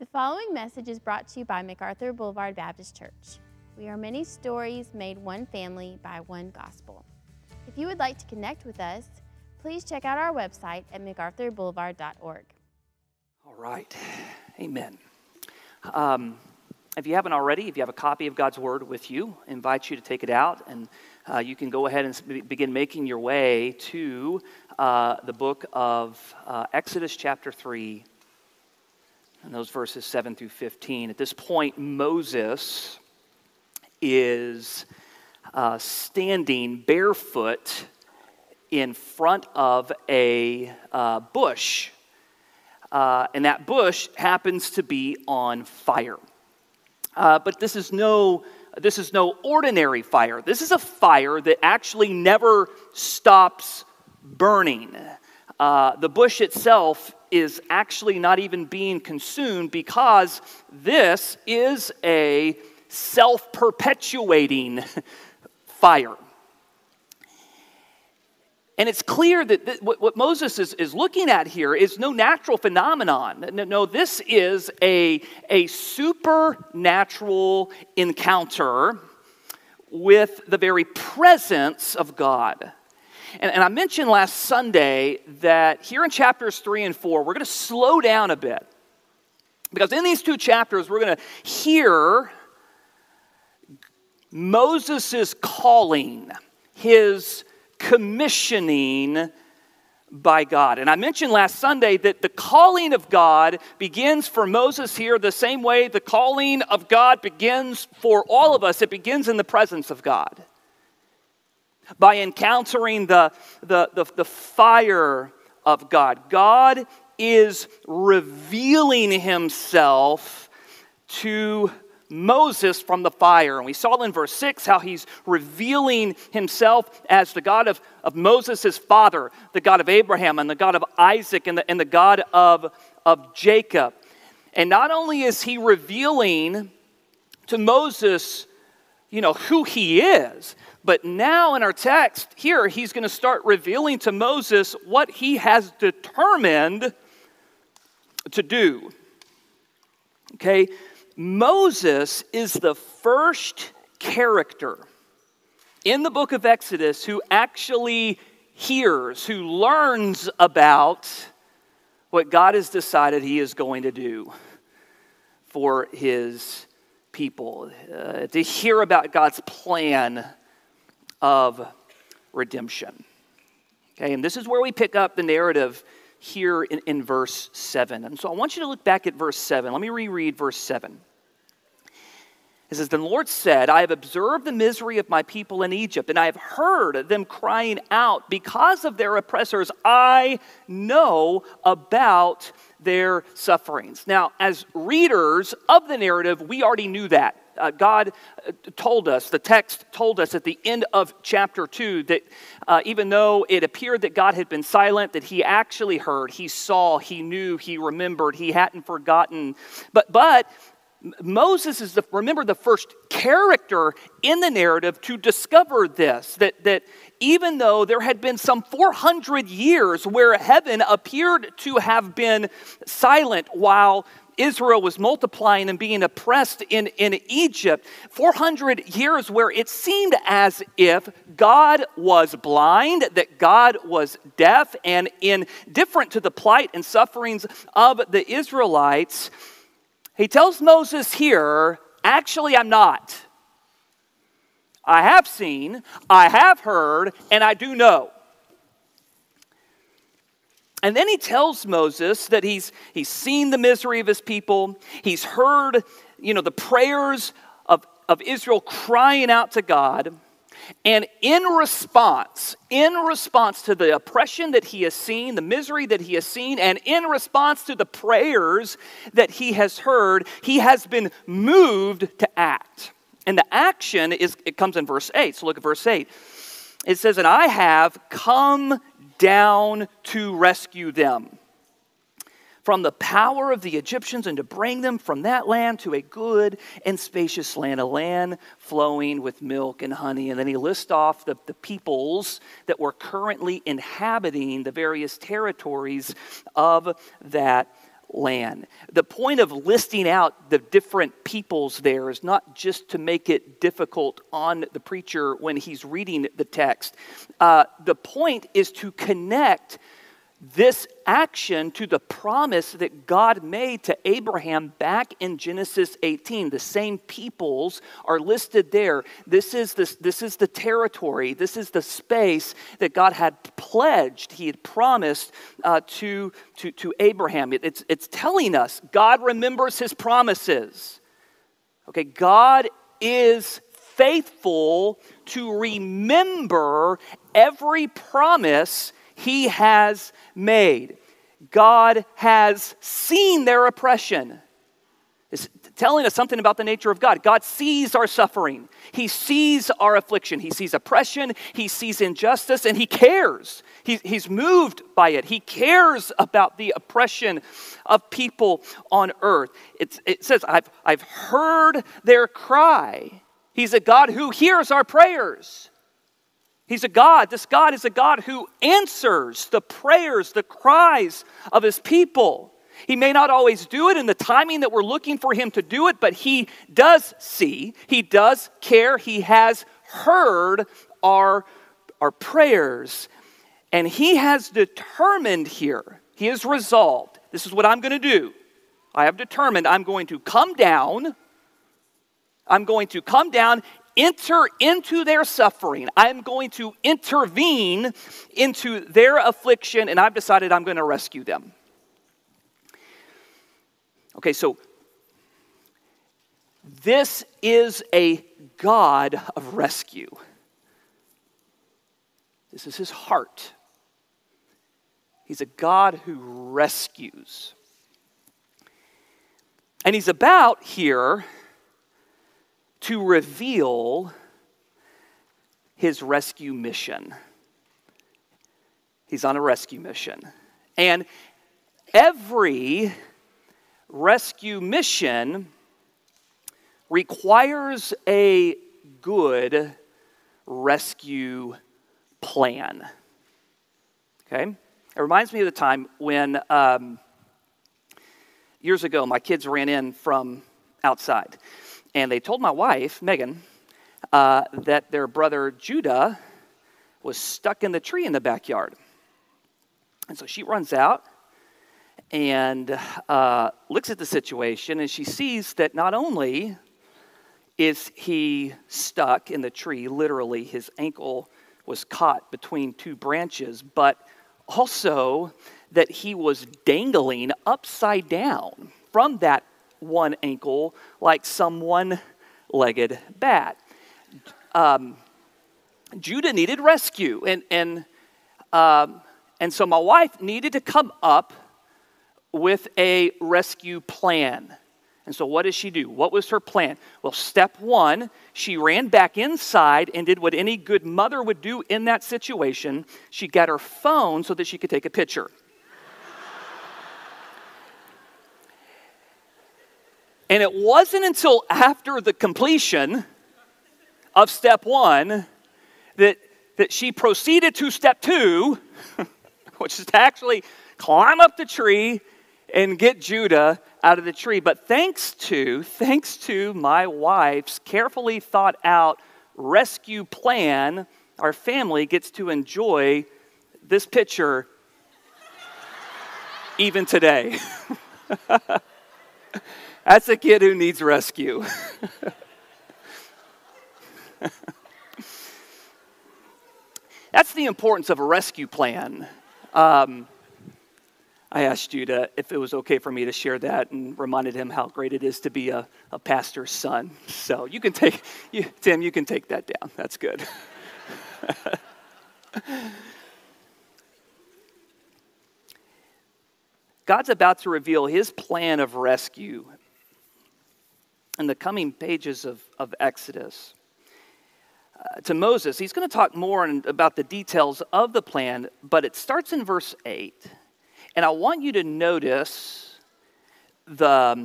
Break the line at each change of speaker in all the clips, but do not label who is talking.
The following message is brought to you by MacArthur Boulevard Baptist Church. We are many stories made one family by one gospel. If you would like to connect with us, please check out our website at macarthurboulevard.org.
All right. Amen. If you haven't already, if you have a copy of God's Word with you, I invite you to take it out, and you can go ahead and begin making your way to the book of Exodus chapter 3, and those verses 7 through 15. At this point, Moses is standing barefoot in front of a bush, and that bush happens to be on fire. But this is no ordinary fire. This is a fire that actually never stops burning. The bush itself is actually not even being consumed because this is a self-perpetuating fire. And it's clear that what Moses is looking at here is no natural phenomenon. No, this is a supernatural encounter with the very presence of God. And I mentioned last Sunday that here in chapters 3 and 4, we're going to slow down a bit. Because in these two chapters, we're going to hear Moses' calling, his commissioning by God. And I mentioned last Sunday that the calling of God begins for Moses here the same way the calling of God begins for all of us. It begins in the presence of God. By encountering the fire of God. God is revealing himself to Moses from the fire. And we saw in verse 6 how he's revealing himself as the God of Moses, his father, the God of Abraham, and the God of Isaac, and the God of Jacob. And not only is he revealing to Moses, who he is, but now in our text here, he's going to start revealing to Moses what he has determined to do. Okay? Moses is the first character in the book of Exodus who actually hears, who learns about what God has decided he is going to do for his people, to hear about God's plan of redemption. Okay, and this is where we pick up the narrative here in verse 7. And so I want you to look back at verse 7. Let me reread verse 7. It says, "Then the Lord said, I have observed the misery of my people in Egypt, and I have heard them crying out because of their oppressors. I know about their sufferings." Now, as readers of the narrative, we already knew that. God told us, the text told us at the end of chapter 2 that even though it appeared that God had been silent, that he actually heard, he saw, he knew, he remembered, he hadn't forgotten. But Moses is, remember, the first character in the narrative to discover this, that even though there had been some 400 years where heaven appeared to have been silent while Israel was multiplying and being oppressed in Egypt, 400 years where it seemed as if God was blind, that God was deaf, and indifferent to the plight and sufferings of the Israelites. He tells Moses here, actually, I'm not. I have seen, I have heard, and I do know. And then he tells Moses that he's seen the misery of his people. He's heard, the prayers of Israel crying out to God. And in response to the oppression that he has seen, the misery that he has seen, and in response to the prayers that he has heard, he has been moved to act. And the action it comes in verse 8. So look at verse 8. It says, "And I have come down to rescue them from the power of the Egyptians and to bring them from that land to a good and spacious land, a land flowing with milk and honey." And then he lists off the peoples that were currently inhabiting the various territories of that land. The point of listing out the different peoples there is not just to make it difficult on the preacher when he's reading the text. The point is to connect this action to the promise that God made to Abraham back in Genesis 18. The same peoples are listed there. This is the territory. This is the space that God had pledged. He had promised to Abraham. It's telling us God remembers his promises. Okay, God is faithful to remember every promise he has made. God has seen their oppression. It's telling us something about the nature of God. God sees our suffering. He sees our affliction. He sees oppression. He sees injustice, and he cares. He's moved by it. He cares about the oppression of people on earth. It says, I've heard their cry. He's a God who hears our prayers. This God is a God who answers the prayers, the cries of his people. He may not always do it in the timing that we're looking for him to do it, but he does see, he does care, he has heard our prayers. And he has determined here, he has resolved, this is what I'm going to do. I have determined I'm going to come down, enter into their suffering. I'm going to intervene into their affliction, and I've decided I'm going to rescue them. Okay, so this is a God of rescue. This is his heart. He's a God who rescues. And he's about here to reveal his rescue mission. He's on a rescue mission. And every rescue mission requires a good rescue plan. Okay? It reminds me of the time when years ago my kids ran in from outside. And they told my wife, Megan, that their brother Judah was stuck in the tree in the backyard. And so she runs out and looks at the situation, and she sees that not only is he stuck in the tree, literally his ankle was caught between two branches, but also that he was dangling upside down from that one ankle like some one-legged bat. Judah needed rescue, and so my wife needed to come up with a rescue plan. And so what did she do? What was her plan? Well, step one, she ran back inside and did what any good mother would do in that situation. She got her phone so that she could take a picture. And it wasn't until after the completion of step one that she proceeded to step two, which is to actually climb up the tree and get Judah out of the tree. But thanks to my wife's carefully thought out rescue plan, our family gets to enjoy this picture even today. That's a kid who needs rescue. That's the importance of a rescue plan. I asked Judah if it was okay for me to share that and reminded him how great it is to be a pastor's son. So you can take, Tim, you can take that down. That's good. God's about to reveal his plan of rescue in the coming pages of Exodus. To Moses, he's going to talk more about the details of the plan, but it starts in verse 8. And I want you to notice the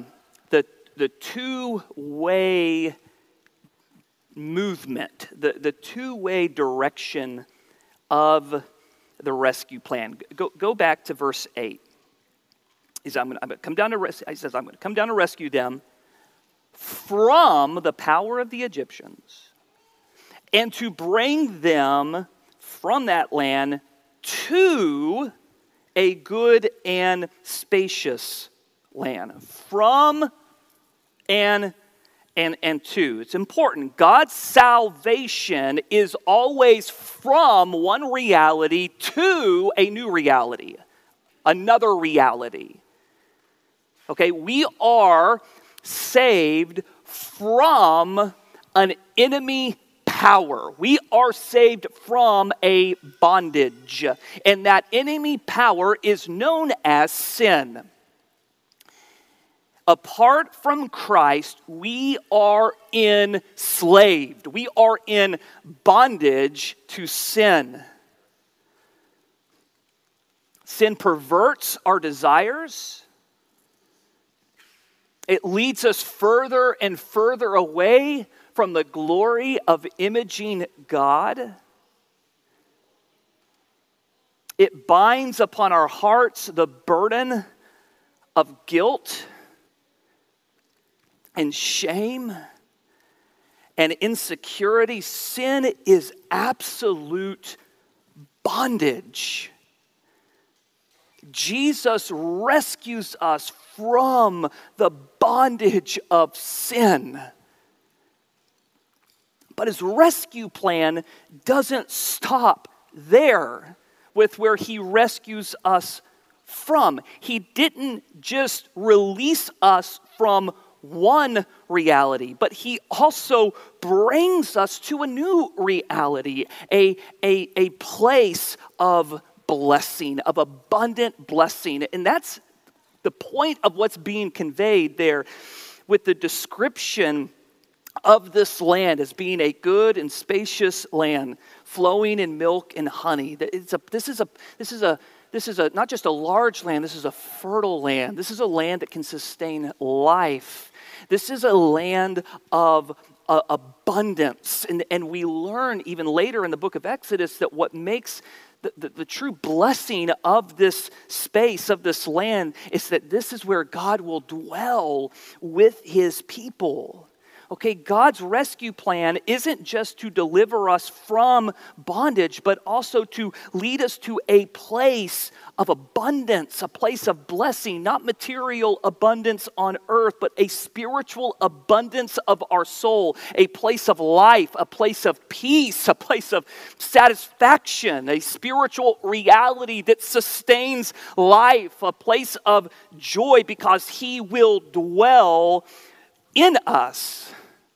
two-way movement, the two-way direction of the rescue plan. Go back to verse 8. He says, I'm going to come down to rescue them from the power of the Egyptians and to bring them from that land to a good and spacious land. From and to. It's important. God's salvation is always from one reality to a new reality, another reality. Okay, we are saved from an enemy power. We are saved from a bondage. And that enemy power is known as sin. Apart from Christ, we are enslaved. We are in bondage to sin. Sin perverts our desires. It leads us further and further away from the glory of imaging God. It binds upon our hearts the burden of guilt and shame and insecurity. Sin is absolute bondage. Jesus rescues us from the bondage of sin. But his rescue plan doesn't stop there with where he rescues us from. He didn't just release us from one reality, but he also brings us to a new reality, a place of blessing, of abundant blessing. And that's the point of what's being conveyed there with the description of this land as being a good and spacious land, flowing in milk and honey. This is not just a large land, this is a fertile land. This is a land that can sustain life. This is a land of abundance. And we learn even later in the book of Exodus that what makes the true blessing of this space, of this land, is that this is where God will dwell with his people. Okay, God's rescue plan isn't just to deliver us from bondage, but also to lead us to a place of abundance, a place of blessing, not material abundance on earth, but a spiritual abundance of our soul, a place of life, a place of peace, a place of satisfaction, a spiritual reality that sustains life, a place of joy because he will dwell in us.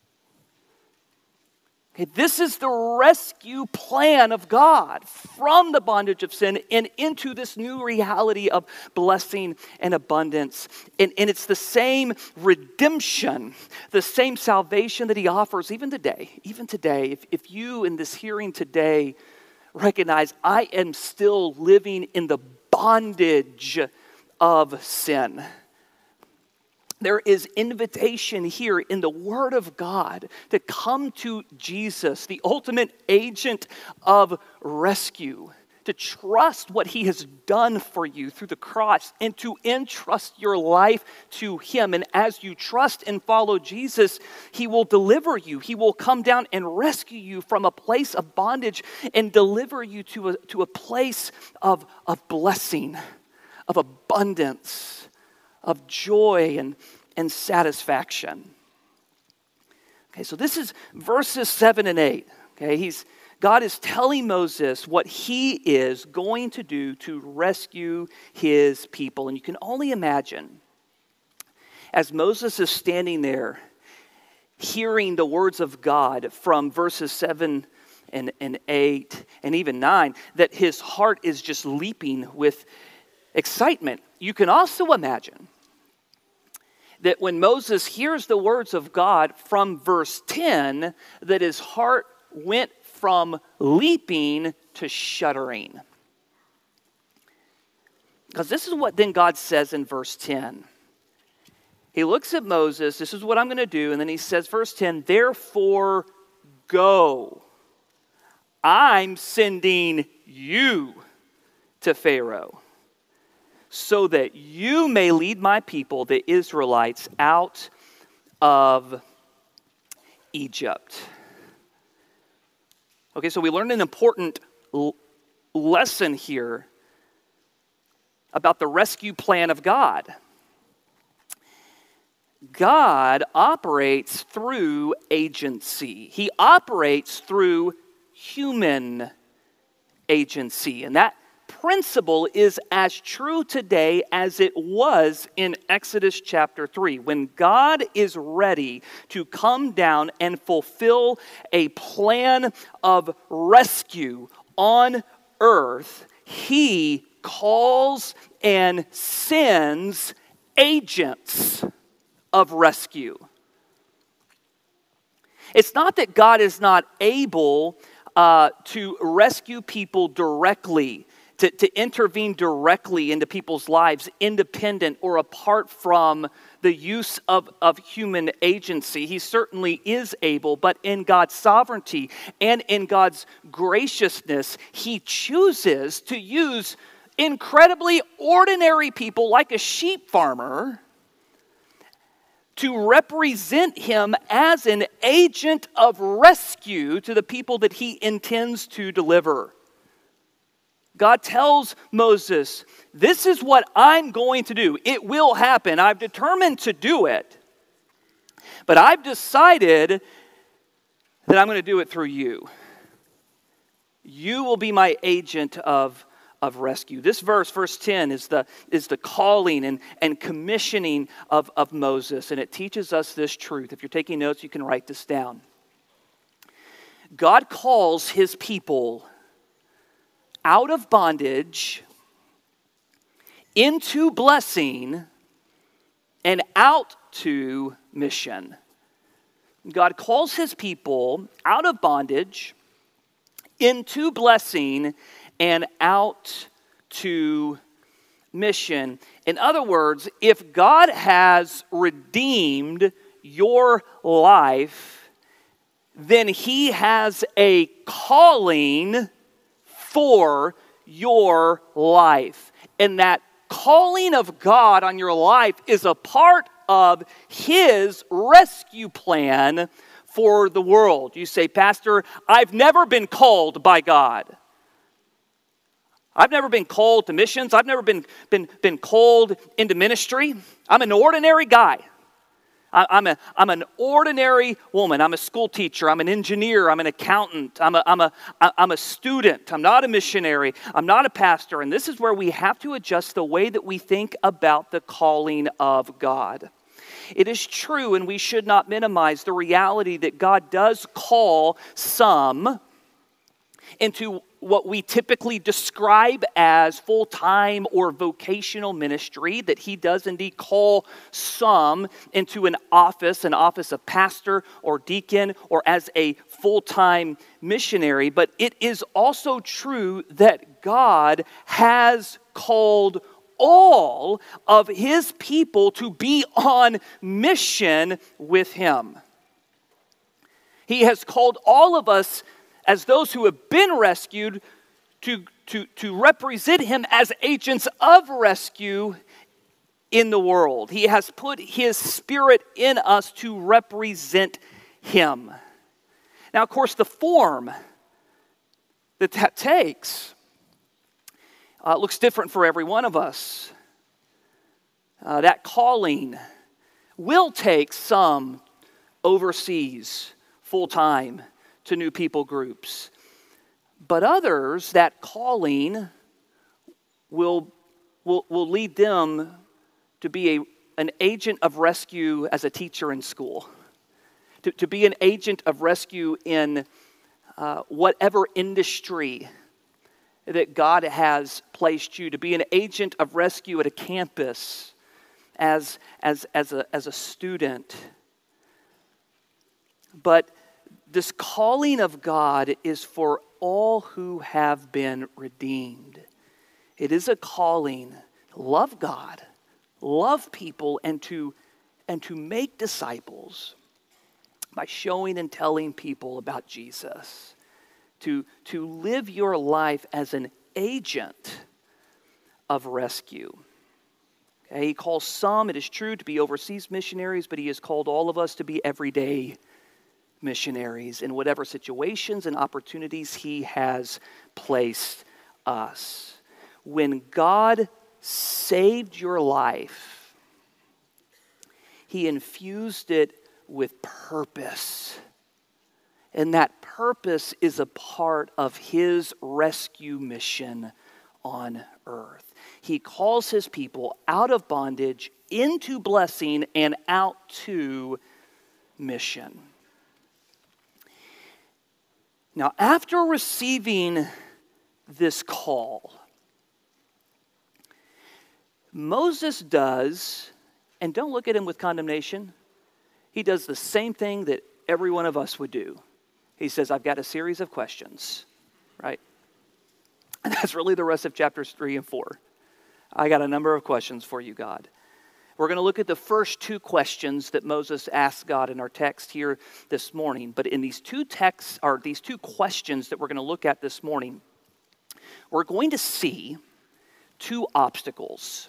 Okay, this is the rescue plan of God from the bondage of sin and into this new reality of blessing and abundance. And it's the same redemption, the same salvation that he offers even today. Even today, if you in this hearing today recognize, I am still living in the bondage of sin, there is invitation here in the Word of God to come to Jesus, the ultimate agent of rescue, to trust what he has done for you through the cross and to entrust your life to him. And as you trust and follow Jesus, he will deliver you. He will come down and rescue you from a place of bondage and deliver you to a place of blessing, of abundance, of joy and satisfaction. Okay, so this is verses 7 and 8. Okay, God is telling Moses what he is going to do to rescue his people. And you can only imagine, as Moses is standing there, hearing the words of God from verses 7 and 8 and even 9, that his heart is just leaping with excitement. You can also imagine that when Moses hears the words of God from verse 10, that his heart went from leaping to shuddering. Because this is what then God says in verse 10. He looks at Moses, this is what I'm going to do, and then he says, verse 10, therefore go. I'm sending you to Pharaoh. so that you may lead my people, the Israelites, out of Egypt. Okay, so we learned an important lesson here about the rescue plan of God. God operates through agency. He operates through human agency. And that principle is as true today as it was in Exodus chapter 3. When God is ready to come down and fulfill a plan of rescue on earth, He calls and sends agents of rescue. It's not that God is not able to rescue people directly, to intervene directly into people's lives, independent or apart from the use of human agency. He certainly is able, but in God's sovereignty and in God's graciousness, He chooses to use incredibly ordinary people like a sheep farmer to represent Him as an agent of rescue to the people that He intends to deliver. God tells Moses, this is what I'm going to do. It will happen. I've determined to do it. But I've decided that I'm going to do it through you. You will be my agent of rescue. This verse 10, is the calling and commissioning of Moses. And it teaches us this truth. If you're taking notes, you can write this down. God calls His people out of bondage, into blessing, and out to mission. God calls His people out of bondage, into blessing, and out to mission. In other words, if God has redeemed your life, then He has a calling for your life. And that calling of God on your life is a part of His rescue plan for the world. You say, Pastor, I've never been called by God. I've never been called to missions. I've never been called into ministry. I'm an ordinary guy. I'm an ordinary woman. I'm a school teacher. I'm an engineer. I'm an accountant. I'm a student. I'm not a missionary. I'm not a pastor. And this is where we have to adjust the way that we think about the calling of God. It is true, and we should not minimize the reality that God does call some into what we typically describe as full-time or vocational ministry, that He does indeed call some into an office of pastor or deacon, or as a full-time missionary. But it is also true that God has called all of His people to be on mission with Him. He has called all of us as those who have been rescued to represent Him as agents of rescue in the world. He has put His Spirit in us to represent Him. Now, of course, the form that takes looks different for every one of us. That calling will take some overseas full-time to new people groups. But others, that calling will lead them to be an agent of rescue as a teacher in school, to be an agent of rescue in whatever industry that God has placed you, to be an agent of rescue at a campus as a student. But this calling of God is for all who have been redeemed. It is a calling to love God, love people, and to make disciples by showing and telling people about Jesus. To live your life as an agent of rescue. He calls some, it is true, to be overseas missionaries, but he has called all of us to be everyday missionaries in whatever situations and opportunities he has placed us. When God saved your life, he infused it with purpose. And that purpose is a part of his rescue mission on earth. He calls his people out of bondage into blessing and out to mission. Now, after receiving this call, Moses does, and don't look at him with condemnation, he does the same thing that every one of us would do. He says, I've got a series of questions, right? And that's really the rest of chapters 3 and 4. I got a number of questions for you, God. We're going to look at the first two questions that Moses asked God in our text here this morning. But in these two texts, or these two questions that we're going to look at this morning, we're going to see two obstacles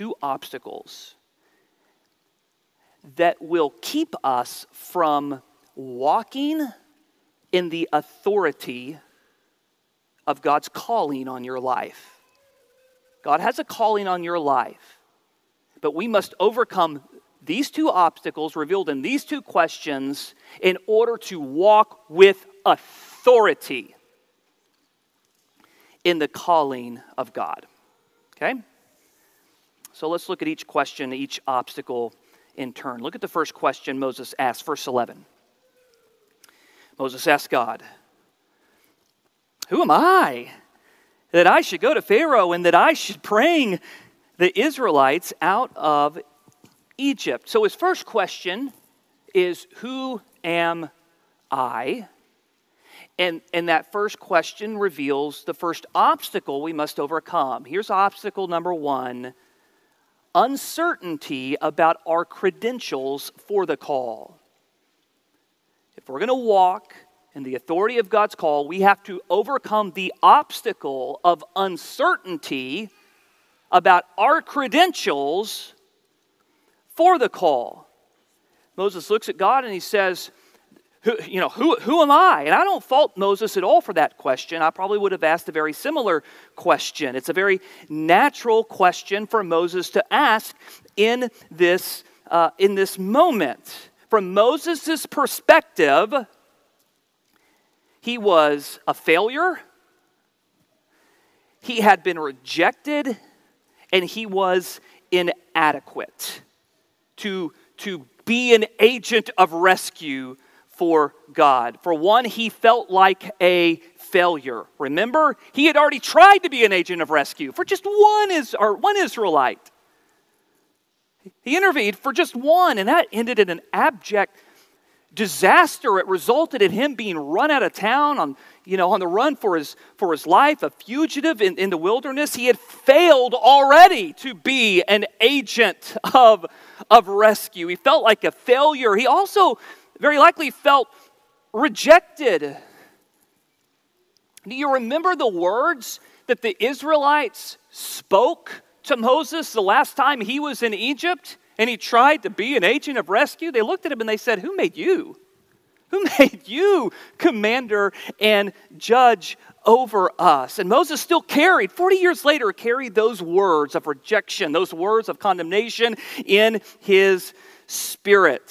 that will keep us from walking in the authority of God's calling on your life. God has a calling on your life, but we must overcome these two obstacles revealed in these two questions in order to walk with authority in the calling of God. Okay? So let's look at each question, each obstacle in turn. Look at the first question Moses asked, verse 11. Moses asked God, "Who am I that I should go to Pharaoh and that I should bring the Israelites out of Egypt?" So his first question is, who am I? And that first question reveals the first obstacle we must overcome. Here's obstacle number one: uncertainty about our credentials for the call. If we're going to walk in the authority of God's call, we have to overcome the obstacle of uncertainty about our credentials for the call. Moses looks at God and he says, who am I? And I don't fault Moses at all for that question. I probably would have asked a very similar question. It's a very natural question for Moses to ask in this moment. From Moses' perspective, he was a failure, he had been rejected, and he was inadequate to be an agent of rescue for God. For one, he felt like a failure. Remember, he had already tried to be an agent of rescue for just one Israelite. He intervened for just one, and that ended in an abject disaster. It resulted in him being run out of town on the run for his life, a fugitive in the wilderness. He had failed already to be an agent of rescue. He felt like a failure. He also very likely felt rejected. Do you remember the words that the Israelites spoke to Moses the last time he was in Egypt and he tried to be an agent of rescue? They looked at him and they said, "Who made you? Who made you commander and judge over us?" And Moses still 40 years later, carried those words of rejection, those words of condemnation in his spirit.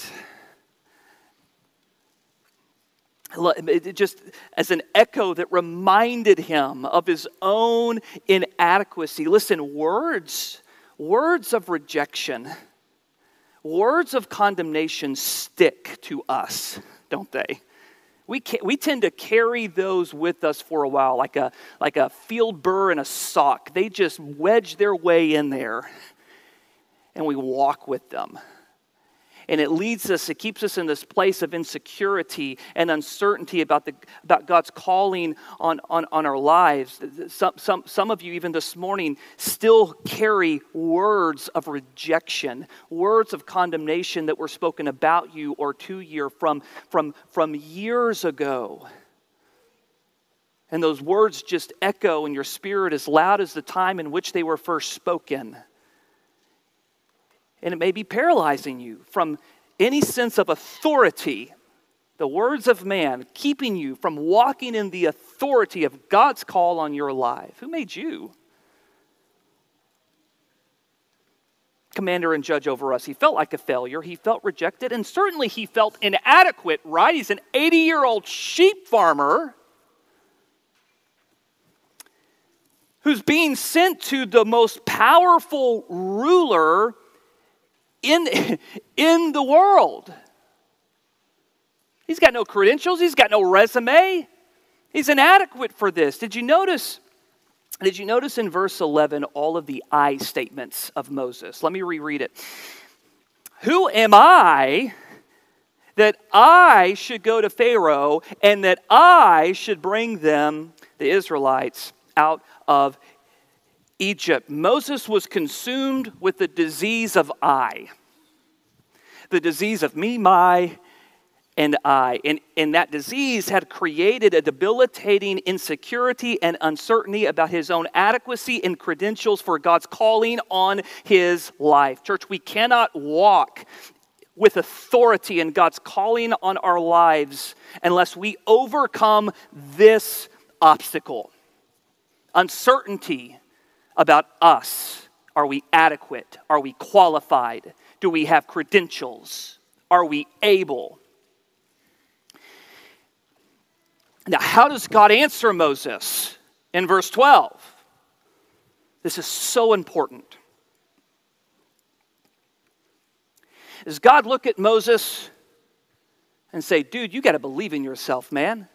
Just as an echo that reminded him of his own inadequacy. Listen, words of rejection, words of condemnation stick to us, don't they? We tend to carry those with us for a while, like a field burr in a sock. They just wedge their way in there, and we walk with them. And it keeps us in this place of insecurity and uncertainty about God's calling on our lives. Some of you, even this morning, still carry words of rejection, words of condemnation that were spoken about you or to you from years ago. And those words just echo in your spirit as loud as the time in which they were first spoken. And it may be paralyzing you from any sense of authority. The words of man keeping you from walking in the authority of God's call on your life. Who made you? Commander and judge over us. He felt like a failure. He felt rejected. And certainly he felt inadequate, right? He's an 80-year-old sheep farmer who's being sent to the most powerful ruler in the world. He's got no credentials. He's got no resume. He's inadequate for this. Did you notice in verse 11 all of the I statements of Moses? Let me reread it. Who am I that I should go to Pharaoh and that I should bring them, the Israelites, out of Egypt? Moses was consumed with the disease of I. The disease of me, my, and I. And that disease had created a debilitating insecurity and uncertainty about his own adequacy and credentials for God's calling on his life. Church, we cannot walk with authority in God's calling on our lives unless we overcome this obstacle. Uncertainty about us. Are we adequate? Are we qualified? Do we have credentials? Are we able? Now, how does God answer Moses in verse 12? This is so important. Does God look at Moses and say, dude, you got to believe in yourself, man?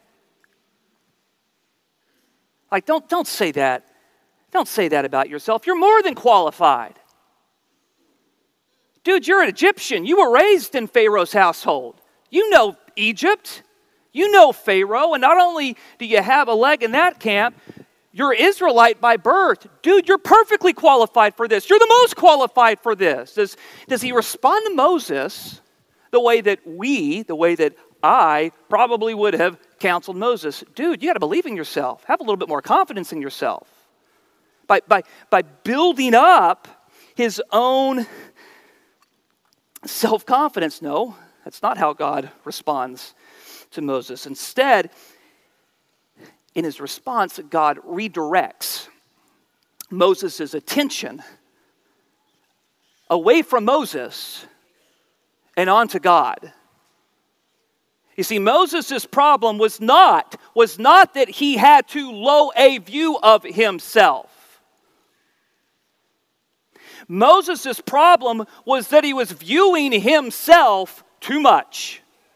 Like, don't say that. Don't say that about yourself. You're more than qualified. Dude, you're an Egyptian. You were raised in Pharaoh's household. You know Egypt. You know Pharaoh. And not only do you have a leg in that camp, you're Israelite by birth. Dude, you're perfectly qualified for this. You're the most qualified for this. Does he respond to Moses the way that I probably would have counseled Moses? Dude, you got to believe in yourself. Have a little bit more confidence in yourself. By building up his own self-confidence. No, that's not how God responds to Moses. Instead, in his response, God redirects Moses' attention away from Moses and onto God. You see, Moses' problem was not that he had too low a view of himself. Moses' problem was that he was viewing himself too much.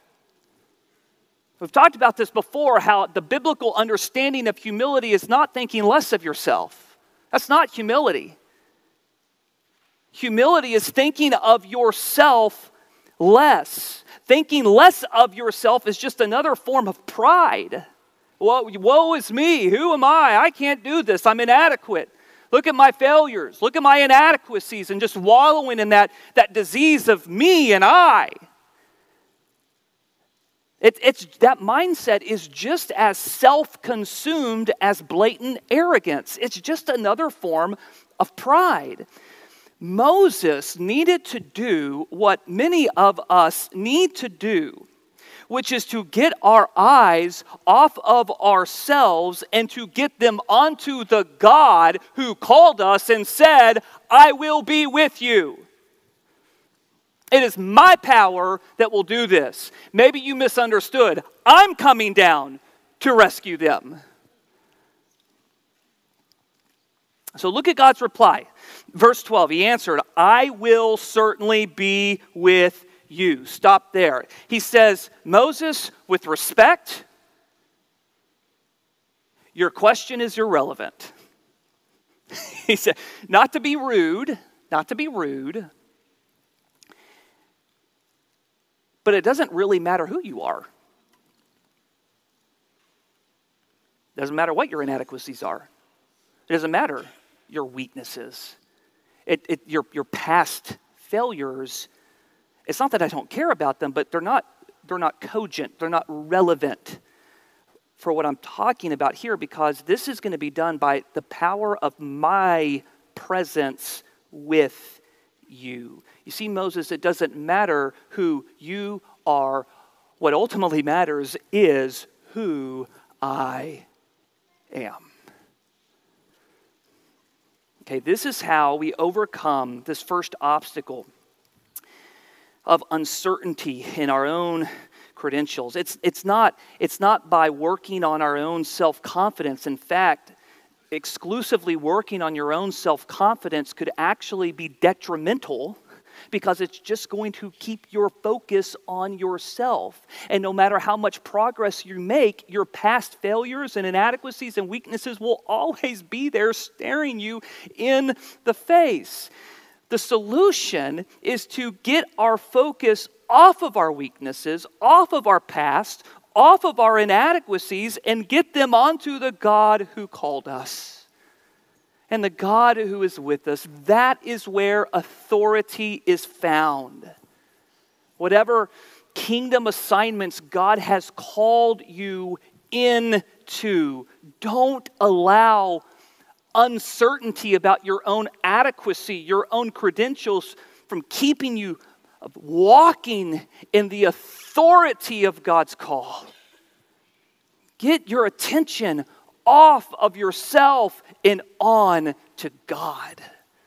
We've talked about this before, how the biblical understanding of humility is not thinking less of yourself. That's not humility. Humility is thinking of yourself less. Thinking less of yourself is just another form of pride. Woe is me. Who am I? I can't do this. I'm inadequate. Look at my failures. Look at my inadequacies, and just wallowing in that disease of me and I. That mindset is just as self-consumed as blatant arrogance. It's just another form of pride. Moses needed to do what many of us need to do, which is to get our eyes off of ourselves and to get them onto the God who called us and said, I will be with you. It is my power that will do this. Maybe you misunderstood. I'm coming down to rescue them. So look at God's reply. Verse 12, he answered, I will certainly be with you. Stop there. He says, Moses, with respect, your question is irrelevant. He said, not to be rude, but it doesn't really matter who you are. It doesn't matter what your inadequacies are. It doesn't matter your weaknesses. Your past failures. It's not that I don't care about them, but they're not cogent. They're not relevant for what I'm talking about here, because this is going to be done by the power of my presence with you. You see, Moses, it doesn't matter who you are. What ultimately matters is who I am. Okay, this is how we overcome this first obstacle of uncertainty in our own credentials. It's not by working on our own self-confidence. In fact, exclusively working on your own self-confidence could actually be detrimental, because it's just going to keep your focus on yourself. And no matter how much progress you make, your past failures and inadequacies and weaknesses will always be there staring you in the face. The solution is to get our focus off of our weaknesses, off of our past, off of our inadequacies, and get them onto the God who called us. And the God who is with us. That is where authority is found. Whatever kingdom assignments God has called you into, don't allow uncertainty about your own adequacy, your own credentials from keeping you walking in the authority of God's call. Get your attention off of yourself and on to God.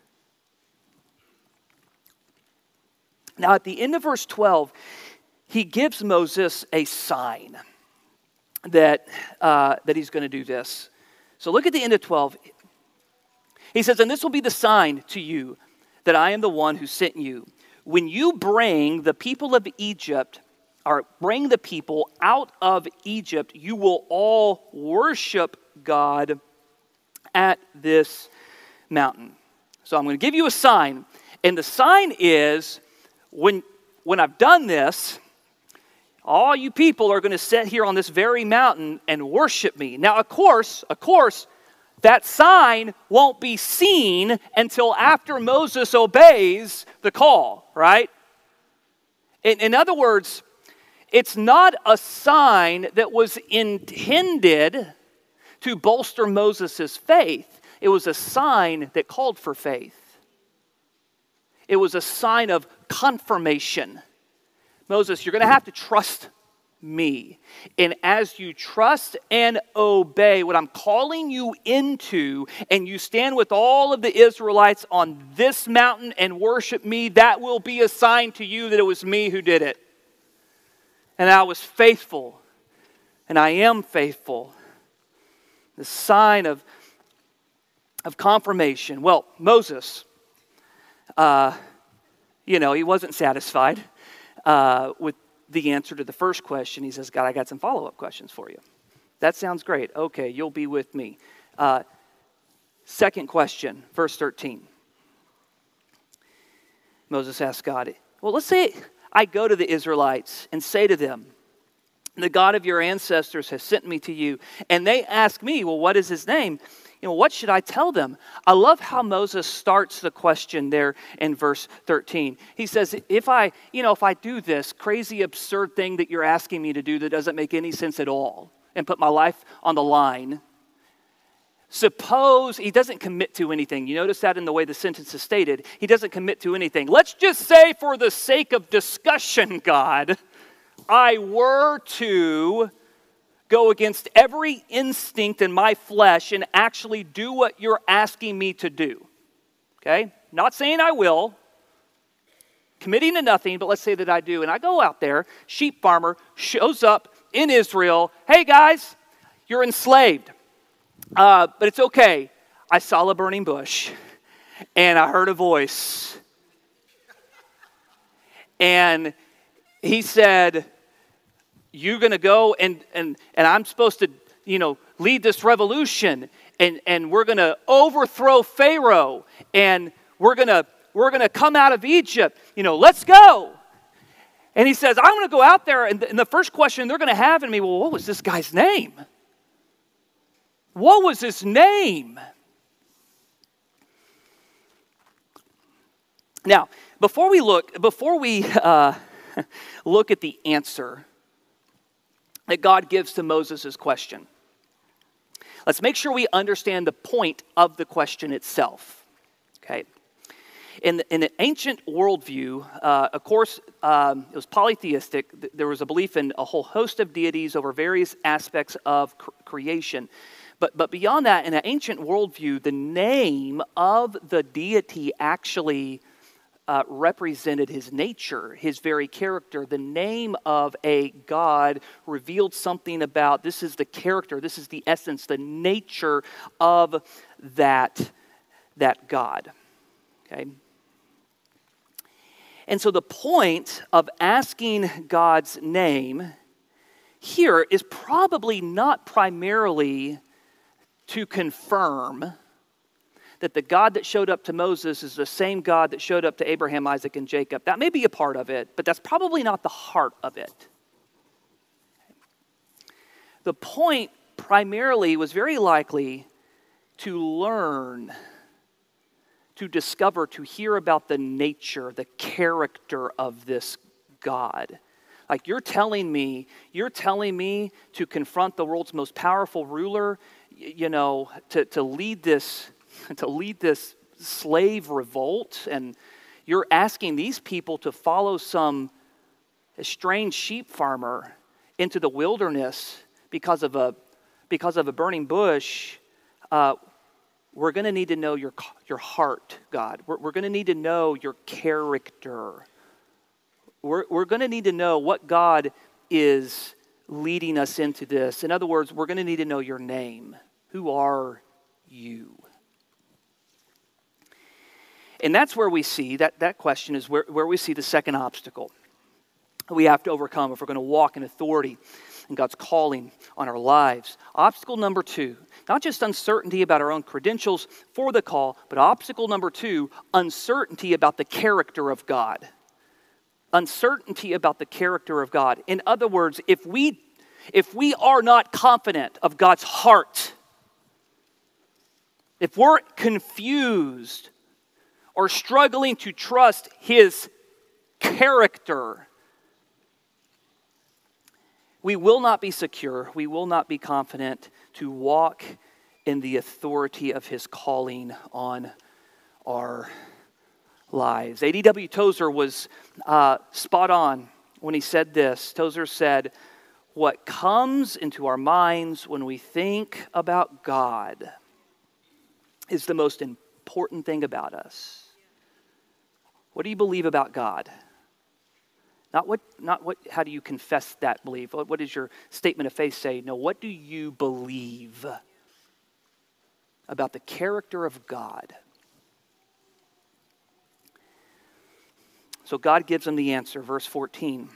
Now, at the end of verse 12, he gives Moses a sign that he's going to do this. So look at the end of 12. He says, "And this will be the sign to you that I am the one who sent you. When you bring the people of Egypt, or bring the people out of Egypt, you will all worship God at this mountain." So I'm going to give you a sign. And the sign is, when I've done this, all you people are going to sit here on this very mountain and worship me. Now, of course, that sign won't be seen until after Moses obeys the call, right? In other words, it's not a sign that was intended to bolster Moses' faith. It was a sign that called for faith. It was a sign of confirmation. Moses, you're going to have to trust me. And as you trust and obey what I'm calling you into, and you stand with all of the Israelites on this mountain and worship me, that will be a sign to you that it was me who did it. And I was faithful. And I am faithful. The sign of confirmation. Well, Moses, he wasn't satisfied with the answer to the first question. He says, God, I got some follow-up questions for you. That sounds great. Okay, you'll be with me. Second question, verse 13. Moses asked God, well, let's say I go to the Israelites and say to them, the God of your ancestors has sent me to you. And they ask me, well, what is his name? What should I tell them? I love how Moses starts the question there in verse 13. He says, if I do this crazy, absurd thing that you're asking me to do that doesn't make any sense at all, and put my life on the line, suppose he doesn't commit to anything. You notice that in the way the sentence is stated. He doesn't commit to anything. Let's just say, for the sake of discussion, God, I were to go against every instinct in my flesh and actually do what you're asking me to do. Okay? Not saying I will, committing to nothing, but let's say that I do. And I go out there, sheep farmer shows up in Israel. Hey guys, you're enslaved. But it's okay. I saw a burning bush and I heard a voice. And he said, you're going to go and I'm supposed to, lead this revolution and we're going to overthrow Pharaoh and we're going to come out of Egypt. Let's go. And he says, I'm going to go out there and the first question they're going to have in me, well, what was this guy's name? What was his name? Now, before we look at the answer that God gives to Moses' question, let's make sure we understand the point of the question itself. Okay? In the ancient worldview, of course, it was polytheistic. There was a belief in a whole host of deities over various aspects of creation. But beyond that, in an ancient worldview, the name of the deity actually represented his nature, his very character. The name of a god revealed something about, this is the character, this is the essence, the nature of that God. Okay? And so the point of asking God's name here is probably not primarily to confirm that the God that showed up to Moses is the same God that showed up to Abraham, Isaac, and Jacob. That may be a part of it, but that's probably not the heart of it. The point primarily was very likely to learn, to discover, to hear about the nature, the character of this God. Like you're telling me to confront the world's most powerful ruler, to lead this slave revolt, and you're asking these people to follow some estranged sheep farmer into the wilderness because of a burning bush. We're going to need to know your heart, God. We're going to need to know your character. We're going to need to know what God is leading us into this. In other words, we're going to need to know your name. Who are you? And that's where we see, that question is where we see the second obstacle we have to overcome if we're going to walk in authority and God's calling on our lives. Obstacle number 2, not just uncertainty about our own credentials for the call, but obstacle number 2, uncertainty about the character of God. Uncertainty about the character of God. In other words, if we are not confident of God's heart, if we're confused or struggling to trust his character, we will not be secure, we will not be confident to walk in the authority of his calling on our lives. A.D.W. Tozer was spot on when he said this. Tozer said, "What comes into our minds when we think about God is the most important thing about us." What do you believe about God? Not what. How do you confess that belief? What does your statement of faith say? No, what do you believe about the character of God? So God gives him the answer. Verse 14.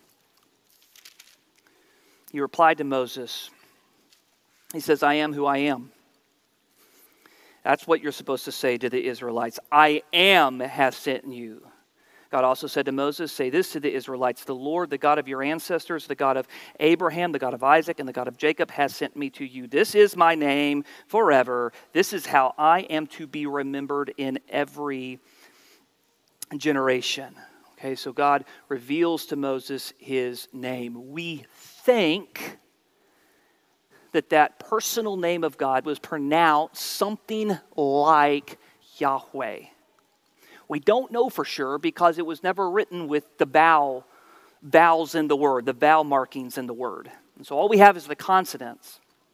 He replied to Moses. He says, "I am who I am." That's what you're supposed to say to the Israelites. "I am has sent you." God also said to Moses, "Say this to the Israelites, the Lord, the God of your ancestors, the God of Abraham, the God of Isaac, and the God of Jacob has sent me to you. This is my name forever. This is how I am to be remembered in every generation." Okay, so God reveals to Moses his name. We think that personal name of God was pronounced something like Yahweh. We don't know for sure because it was never written with the vowels in the word, the vowel markings in the word. And so all we have is the consonants.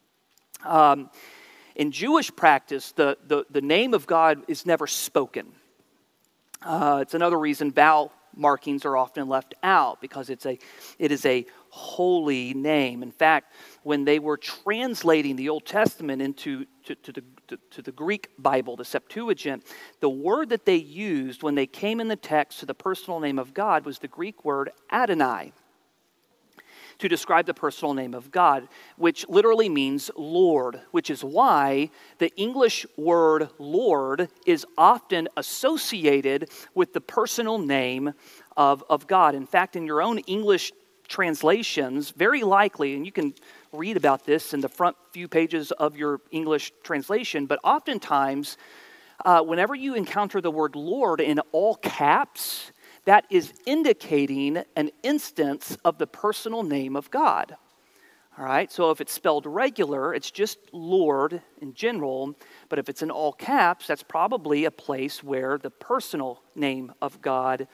In Jewish practice, the name of God is never spoken. It's another reason vowel markings are often left out because it is a holy name. In fact, when they were translating the Old Testament into the Greek Bible, the Septuagint, the word that they used when they came in the text to the personal name of God was the Greek word Adonai to describe the personal name of God, which literally means Lord, which is why the English word Lord is often associated with the personal name of God. In fact, in your own English translations, very likely, and you can read about this in the front few pages of your English translation, but oftentimes, whenever you encounter the word Lord in all caps, that is indicating an instance of the personal name of God. All right, so if it's spelled regular, it's just Lord in general. But if it's in all caps, that's probably a place where the personal name of God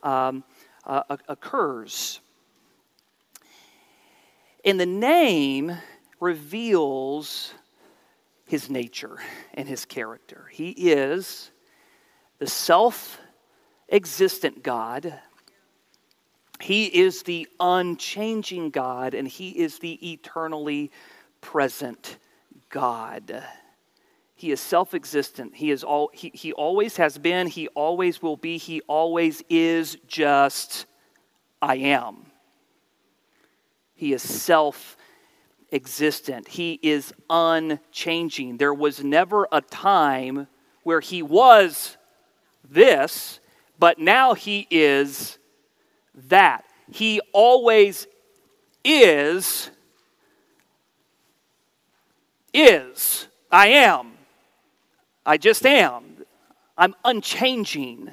occurs. And the name reveals his nature and his character. He is the self-existent God. He is the unchanging God, and he is the eternally present God. He is self-existent. He always has been, he always will be, he always is just I am. He is self-existent. He is unchanging. There was never a time where he was this, but now he is that. He always is. I am. I just am. I'm unchanging.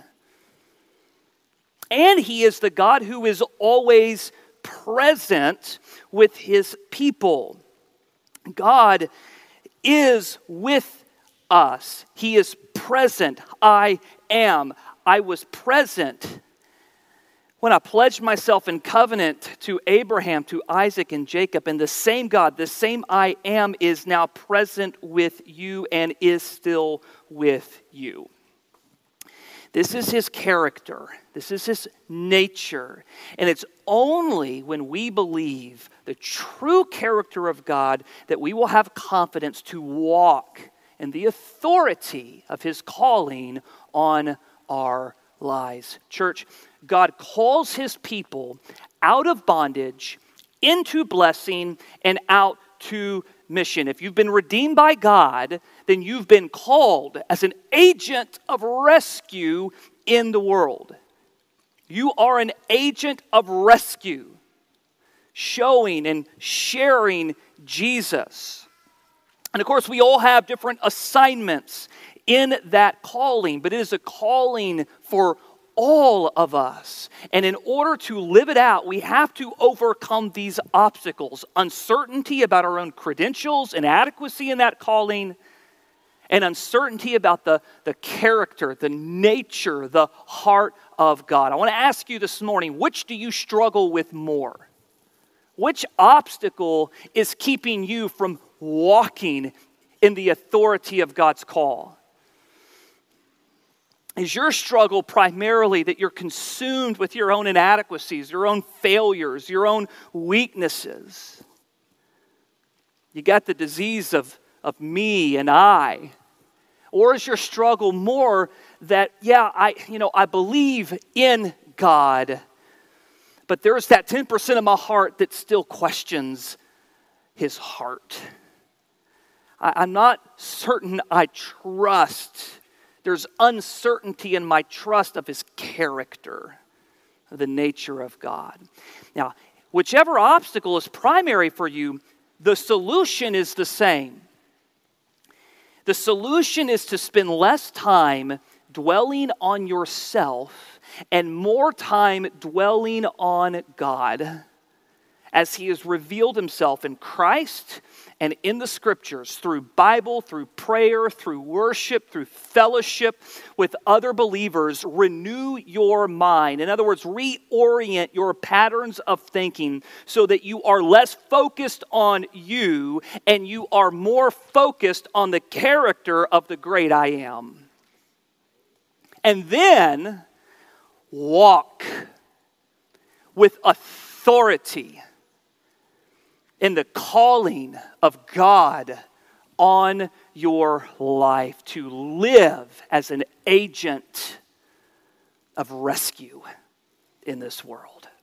And he is the God who is always present with his people. God is with us. He is present. I am. I was present when I pledged myself in covenant to Abraham, to Isaac, and Jacob. And the same God, the same I am, is now present with you and is still with you. This is his character. This is his nature. And it's only when we believe the true character of God that we will have confidence to walk in the authority of his calling on our lives. Church, God calls his people out of bondage, into blessing, and out to mission. If you've been redeemed by God, then you've been called as an agent of rescue in the world. You are an agent of rescue, showing and sharing Jesus. And of course, we all have different assignments in that calling, but it is a calling for all of us. And in order to live it out, we have to overcome these obstacles: uncertainty about our own credentials and adequacy in that calling, and uncertainty about the character, the nature, the heart of God. I want to ask you this morning, which do you struggle with more? Which obstacle is keeping you from walking in the authority of God's call? Is your struggle primarily that you're consumed with your own inadequacies, your own failures, your own weaknesses? You got the disease of me and I. Or is your struggle more that, I believe in God, but there's that 10% of my heart that still questions his heart. I'm not certain I trust. There's uncertainty in my trust of his character, of the nature of God. Now, whichever obstacle is primary for you, the solution is the same. The solution is to spend less time dwelling on yourself and more time dwelling on God as he has revealed himself in Christ and in the scriptures, through Bible, through prayer, through worship, through fellowship with other believers. Renew your mind. In other words, reorient your patterns of thinking so that you are less focused on you and you are more focused on the character of the great I am. And then walk with authority in the calling of God on your life, to live as an agent of rescue in this world.